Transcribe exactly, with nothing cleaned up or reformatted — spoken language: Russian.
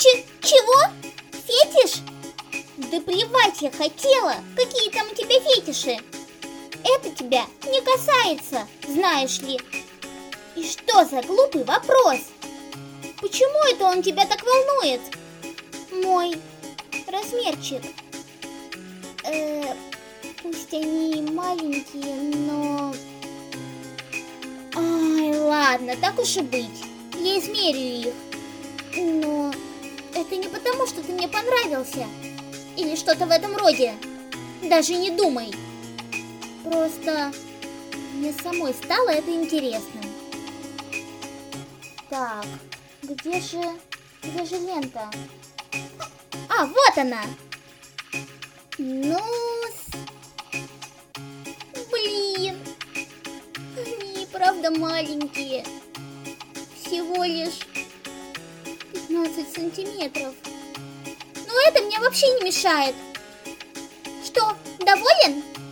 Ч- чего? Фетиш? Да плевать я хотела, какие там у тебя фетиши. Это тебя не касается, знаешь ли. И что за глупый вопрос? Почему это он тебя так волнует? Мой размерчик. Э, пусть они маленькие, но... Ай, ладно, так уж и быть. Я измерю их. Но это не потому, что ты мне понравился. Или что-то в этом роде. Даже не думай. Просто мне самой стало это интересным. Так, где же... Где же лента? А, вот она! Ну... Блин! Они правда маленькие. Всего лишь пятнадцать сантиметров. Но это мне вообще не мешает. Что, доволен?